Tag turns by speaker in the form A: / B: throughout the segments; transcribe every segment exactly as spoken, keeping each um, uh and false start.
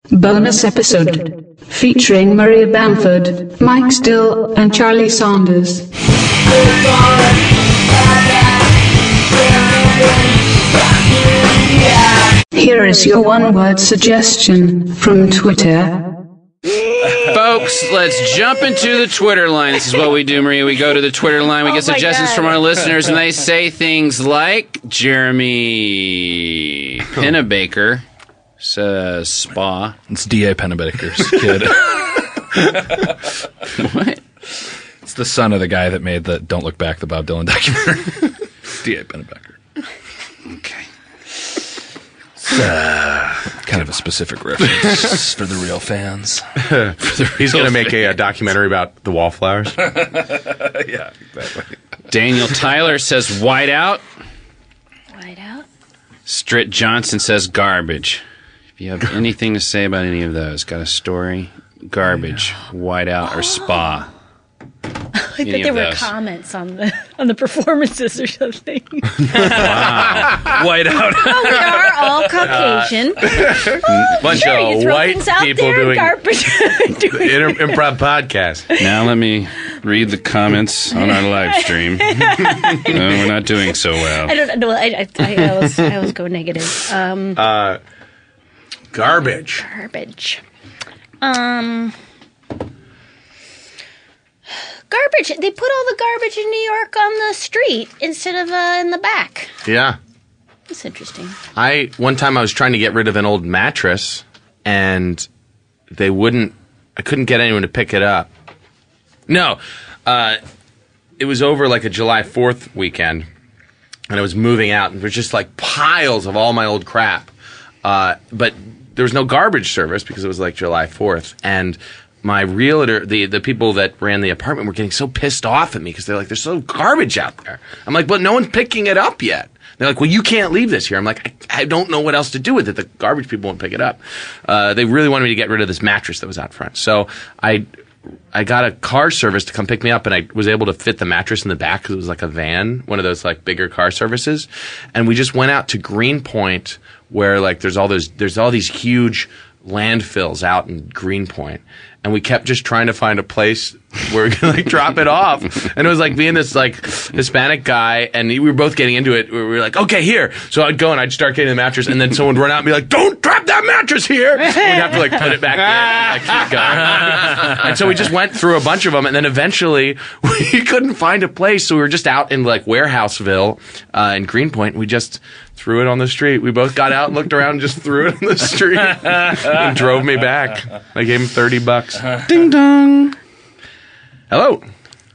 A: Bonus episode featuring Maria Bamford, Mike Still, and Charlie Saunders. Here is your one-word suggestion from Twitter.
B: Folks, let's jump into the Twitter line. This is what we do, Maria. We go to the Twitter line, we get
C: Oh
B: suggestions
C: God.
B: from our listeners, and they say things like Jeremy Pennebaker says spa.
D: It's D A Pennebaker's kid.
B: What?
D: It's the son of the guy that made the Don't Look Back, the Bob Dylan documentary. D A Pennebaker.
B: Okay.
D: Uh, kind of a specific reference for the real fans.
B: For the
E: He's going to
B: real
E: make a, a documentary about the wallflowers.
D: Yeah, exactly.
B: Daniel Tyler says whiteout.
C: Whiteout?
B: Strit Johnson says garbage. If you have anything to say about any of those, got a story, garbage, whiteout, or spa.
C: I
B: Any
C: bet there
B: of
C: were
B: those.
C: comments on the on the performances or something.
D: White out.
C: Well, we are all Caucasian.
E: Bunch
C: Sure, you
E: of
C: throw
E: white
C: things out
E: people
C: there,
E: doing
C: garbage. doing
E: inter- improv podcast.
B: Now let me read the comments on our live stream. No, we're not doing so well.
C: I don't know. I, I, I, always, I always go negative. Um,
E: Uh, garbage.
C: garbage. Um, garbage. They put all the garbage in New York on the street instead of uh, in the back.
E: Yeah.
C: That's interesting.
E: I one time I was trying to get rid of an old mattress, and they wouldn't. I couldn't get anyone to pick it up. No, uh, it was over like a July fourth weekend, and I was moving out, and there's just like piles of all my old crap. Uh, but there was no garbage service because it was like July fourth, and my realtor, the the people that ran the apartment, were getting so pissed off at me because they're like, "There's so garbage out there." I'm like, "But no one's picking it up yet." They're like, "Well, you can't leave this here." I'm like, I, I don't know what else to do with it. The garbage people won't pick it up. Uh, they really wanted me to get rid of this mattress that was out front. So I I got a car service to come pick me up, and I was able to fit the mattress in the back because it was like a van, one of those like bigger car services. And we just went out to Greenpoint, where like there's all those there's all these huge landfills out in Greenpoint. And we kept just trying to find a place where we could like drop it off. And it was like being this like Hispanic guy, and we were both getting into it. We were like, okay, here. So I'd go and I'd start getting the mattress, and then someone would run out and be like, don't drop that mattress here. And we'd have to like put it back in and like, keep going. And so we just went through a bunch of them, and then eventually we couldn't find a place. So we were just out in like Warehouseville uh, in Greenpoint. And we just threw it on the street. We both got out and looked around and just threw it on the street and drove me back. I gave him thirty bucks.
B: Ding dong.
E: Hello.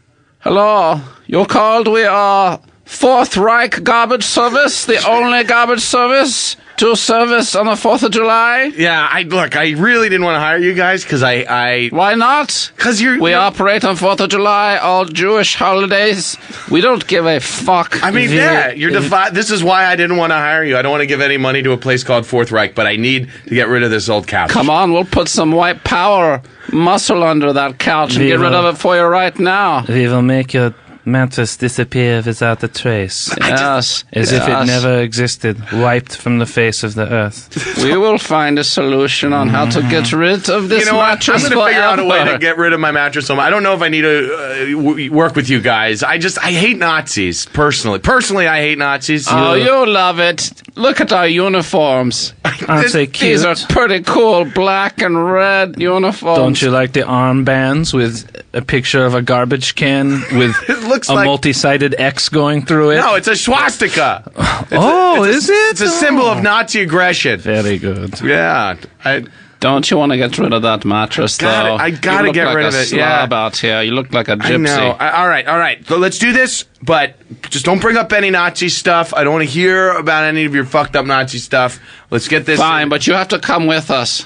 B: Hello. You called. We are Fourth Reich Garbage Service, the only garbage service to service on the fourth of July.
E: Yeah, I look, I really didn't want to hire you guys because I, I,
B: Why not?
E: because you're,
B: We
E: you're-
B: operate on fourth of July, all Jewish holidays. We don't give a fuck.
E: I mean,
B: if you-
E: yeah, you're defi- This is why I didn't want to hire you. I don't want to give any money to a place called Fourth Reich, but I need to get rid of this old couch.
B: Come on, we'll put some white power muscle under that couch and
F: We
B: get rid
F: will.
B: of it for you right now.
F: We will make your mattress disappear without a trace.
B: Yes.
F: As if it
B: yes.
F: never existed, wiped from the face of the earth.
B: We will find a solution on how to get rid of this
E: You know what? I'm
B: mattress
E: going to figure out a way
B: forever.
E: to get rid of my mattress. Home. I don't know if I need to uh, w- work with you guys. I just, I hate Nazis, personally. Personally, I hate Nazis.
B: Oh, you love it. Look at our uniforms.
F: Aren't they cute?
B: These are pretty cool black and red uniforms.
F: Don't you like the armbands with a picture of a garbage can with
E: It looks
F: a
E: like-
F: multi-sided X going through it?
E: No, it's a swastika. It's
F: oh,
E: a, it's
F: is
E: a,
F: it?
E: It's a symbol of Nazi aggression.
F: Very good.
E: Yeah. I,
B: Don't you want to get rid of that mattress,
E: Gotta-
B: though?
E: I gotta
B: you look
E: get
B: like
E: rid
B: a
E: of it,
B: slob
E: yeah.
B: out here. You look like a gypsy.
E: I know. I, all right, all right. So let's do this, but just don't bring up any Nazi stuff. I don't want to hear about any of your fucked up Nazi stuff. Let's get this.
B: Fine, but you have to come with us.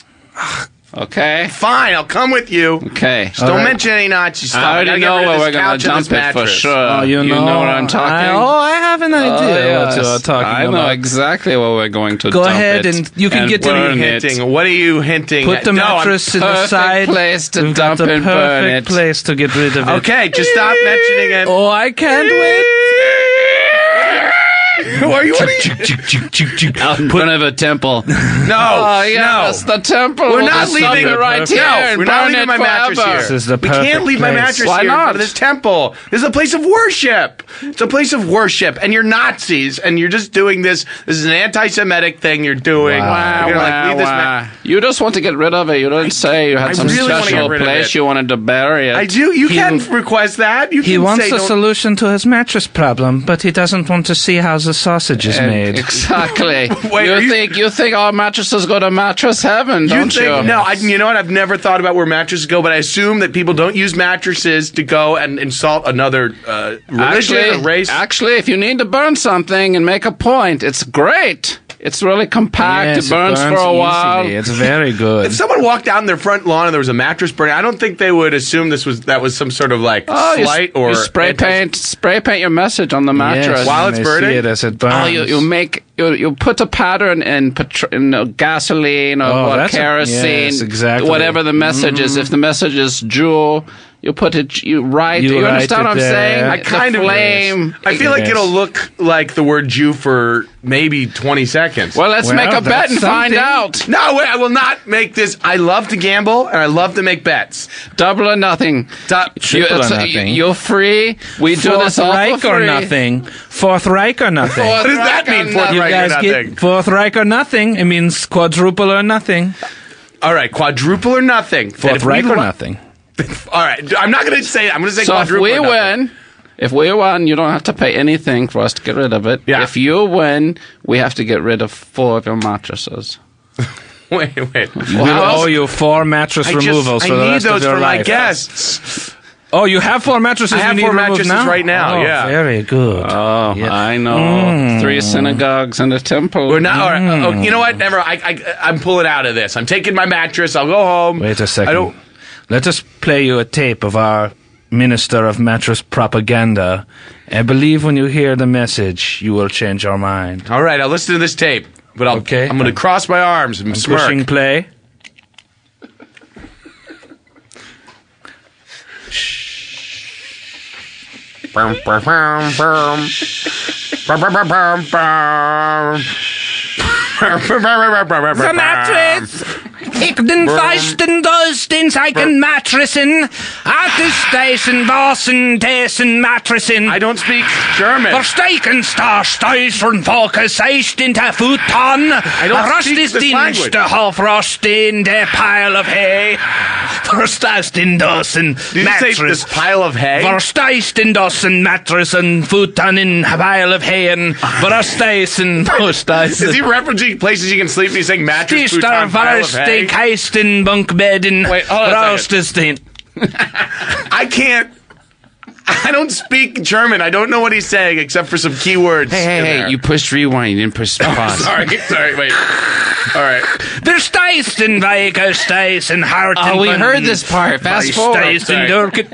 B: Okay?
E: Fine, I'll come with you.
B: Okay.
E: Just don't
F: right.
E: mention any Nazi stuff.
B: I already
E: gotta get
B: know
E: rid of
B: where
E: this
B: we're going
E: couch
B: to
E: and this
B: dump it for
E: mattress.
B: sure.
F: Oh, you,
B: you
F: know,
B: know what I'm talking
F: I, oh, I have an idea
B: Oh,
F: what
B: yes.
F: you're talking
B: I
F: about.
B: know exactly where we're going to
F: Go
B: dump
F: ahead
B: it
F: and you can get to the
B: burn it.
E: Hinting. What are you hinting?
F: Put
E: at?
F: the
E: No, I'm-
F: mattress in the
B: perfect
F: side.
B: place to
F: We've
B: dump
F: got the
B: and burn
F: perfect
B: it.
F: place to get rid of it.
E: Okay, just stop mentioning it.
F: Oh, I can't wait.
E: Why are you?
F: Out in front of a temple.
E: No,
B: Oh, yes,
E: no.
B: the temple.
E: We're
B: We'll
E: not
B: just
E: leaving
B: stop it right
E: no,
B: here. and
E: we're not
B: burn
E: leaving
B: it
E: my mattress
B: forever.
E: here.
F: This is the
E: we can't
F: perfect
E: leave my
F: place.
E: mattress
B: Why
E: here in
B: not?
E: front of this temple. This is a place of worship. It's a place of worship, and you're Nazis, and you're just doing this. This is an anti-Semitic thing you're doing.
B: Wow,
E: You're gonna, like,
B: wow,
E: leave this
B: wow.
E: ma-
B: You just want to get rid of it. You didn't say you had
E: I
B: some
E: really wanna
B: special
E: get rid of
B: place
E: it.
B: you wanted to bury it.
E: I do. You
F: He-
E: can request that. You
F: He
E: can
F: wants
E: say,
F: a
E: don't-
F: solution to his mattress problem, but he doesn't want to see how the sausage is
B: Eh,
F: made.
B: Exactly.
E: Wait,
B: you
E: are you-
B: think you think our mattresses go to mattress heaven,
E: You
B: don't
E: think,
B: you?
E: No, I, you know what? I've never thought about where mattresses go, but I assume that people don't use mattresses to go and insult another uh, religion
B: Actually,
E: or race.
B: actually, if you need to burn something and make a point, it's great. It's really compact.
F: Yes,
B: it burns, for a
F: easily.
B: while.
F: It's very good.
E: If someone walked down their front lawn and there was a mattress burning, I don't think they would assume this was that was some sort of like
B: Oh, you,
E: slight
B: s-
E: or
B: you spray
E: anti-
B: paint, spray paint your message on the mattress.
F: Yes,
E: While
F: and
E: it's
F: they
E: burning?
F: see it as it burns.
B: Oh, you, you make you, you put a pattern in, petro- in uh, gasoline or
F: Oh,
B: what,
F: that's a-
B: kerosene,
F: yes, exactly.
B: whatever the message is. If the message is jewel, you put it. You write.
F: You
B: You,
F: write
B: understand
F: it
B: what I'm
F: there.
B: saying?
F: I
E: I kind
B: the
E: of
B: flame.
E: I feel like
F: Yes.
E: it'll look like the word Jew for maybe twenty seconds.
B: Well, let's
F: Well,
B: make a bet
F: that's
B: and find
F: something.
B: out.
E: no, wait, I will not make this. I love to gamble and I love to make bets.
B: Double or nothing.
E: Stop.
B: You,
F: Triple or
B: it's-
F: nothing.
B: You're free. We do
F: Fourth
B: this all
F: Reich
B: for
F: or
B: free.
F: nothing. Fourth Reich or nothing.
B: Fourth
E: What does that
B: Reich or
E: mean, Fourth
B: nothing.
F: You
E: Reich or
F: guys
E: nothing?
F: get Fourth Reich or nothing. It means quadruple or nothing.
E: All right, quadruple or nothing. And
F: Fourth
E: if we
F: Reich or
E: lo-
F: nothing.
E: All right, I'm not going to say. I'm going to say
B: So if
E: quadruple.
B: we
E: or nothing.
B: win, if we win, you don't have to pay anything for us to get rid of it.
E: Yeah.
B: If you win, we have to get rid of four of your mattresses.
E: wait, wait.
F: We'll
B: Well,
F: owe you four mattress
E: I just,
F: removals
E: I
F: for the
E: need
F: rest
E: those
F: of your
E: for my
F: life.
E: guests.
F: Oh, you have four mattresses
E: I have
F: you need
E: four
F: removed
E: mattresses
F: now?
E: right now,
F: Oh,
E: yeah.
F: very good.
B: Oh,
F: Yeah.
B: I know.
F: Mm.
B: Three synagogues and a temple.
E: We're not. All right,
F: Mm.
E: oh, you know what? Never. I, I, I'm pulling out of this. I'm taking my mattress. I'll go home.
F: Wait a second.
E: I don't.
F: Let us play you a tape of our Minister of Mattress Propaganda. I believe when you hear the message, you will change your mind.
E: All right, I'll listen to this tape. But I'll,
F: Okay.
E: I'm going to cross my arms and smirk.
F: Pushing play.
E: Bum, bum, bum, bum. Bum, bum, bum, bum, bum.
F: The mattress! Ik den feisten Dustin zeigen Mattressen. Artesteisen, Bossen, Dessen Mattressen.
E: I don't speak German.
F: Versteken star stuisern focus eist in der Futon.
E: don't
F: Rost
E: speak
F: is
E: this
F: die
E: language.
F: nächste Hofrost in der pile of hay. Versteist in Dossen
E: Did you say
F: mattress.
E: this pile of hay?
F: Versteist in Dossen mattress and Futon in a pile of hay and Versteisen, Versteisen.
E: Is he referencing places you can sleep and he's saying mattress,
F: Stister
E: futon, pile of hay?
F: Versteik heisten Bunkbedden.
E: Wait, hold on a
F: Rost is den.
E: I can't. I don't speak German. I don't know what he's saying except for some keywords.
B: Hey, hey,
E: in
B: hey,
E: there.
B: you pushed rewind. You didn't push pause.
E: Sorry, sorry, wait. All right.
F: Versteisten Weiger Steisen Harten.
B: Oh, we heard this part. Fast forward.
F: Versteisten Durken.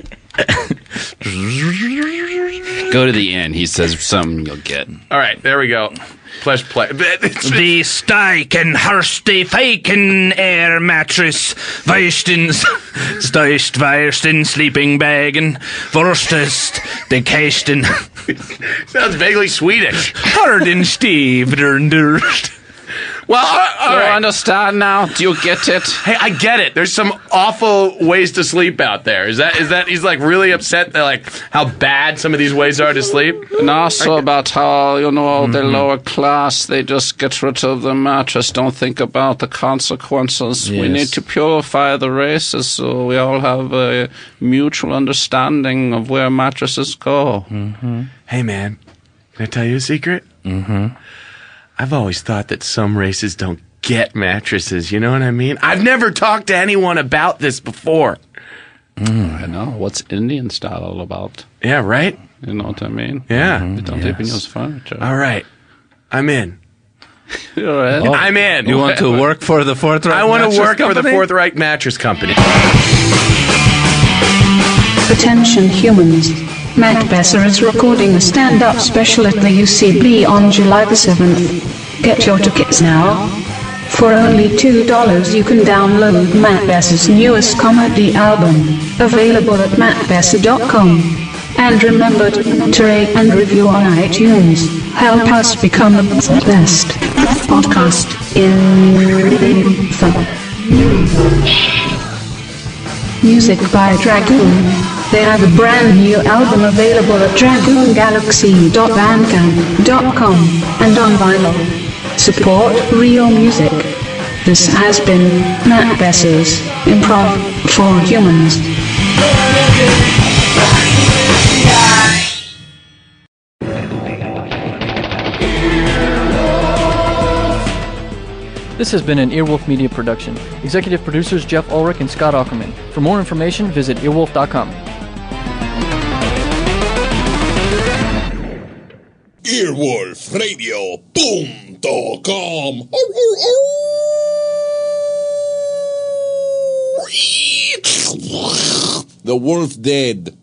B: Go to the end. He says something you'll get.
E: All right, there we go. Plush play. It's-
F: Die Steiken Hursti Faken Air Mattress Weistens Steist Weirsten Sleeping Bagen Vorstest De Kästen
E: sounds vaguely Swedish.
F: Harden Steve Durst.
E: Well, all right, all
B: You
E: right.
B: understand now? Do you get it?
E: Hey, I get it. There's some awful ways to sleep out there. Is that is that he's like really upset that like how bad some of these ways are to sleep?
B: And also about how, you know, the lower class, they just get rid of the mattress, don't think about the consequences. We
F: Yes.
B: need to purify the races so we all have a mutual understanding of where mattresses go.
E: Hey, man, can I tell you a secret? Mm-hmm. I've always thought that some races don't get mattresses. You know what I mean? I've never talked to anyone about this before.
B: I know. What's Indian style all about?
E: Yeah, right?
B: You know what I mean?
E: Yeah.
B: They don't even use furniture.
E: All right. I'm in.
B: All right.
E: I'm in.
F: You want to work for the Fourth Reich
E: I want to
F: Mattress
E: work for the
F: Company?
E: Fourth Reich Mattress Company.
A: Attention humans. Matt Besser is recording a stand-up special at the U C B on July the seventh. Get your tickets now. For only two dollars you can download Matt Besser's newest comedy album, available at matt besser dot com. And remember to rate and review on iTunes. Help us become the best podcast in Music by Dragoon. They have a brand new album available at dragoon galaxy dot bandcamp dot com and on vinyl. Support real music. This has been Matt Besser's Improv for Humans.
G: This has been an Earwolf Media production. Executive producers Jeff Ulrich and Scott Ackerman. For more information, visit earwolf dot com.
H: earwolf radio dot com. The wolf dead.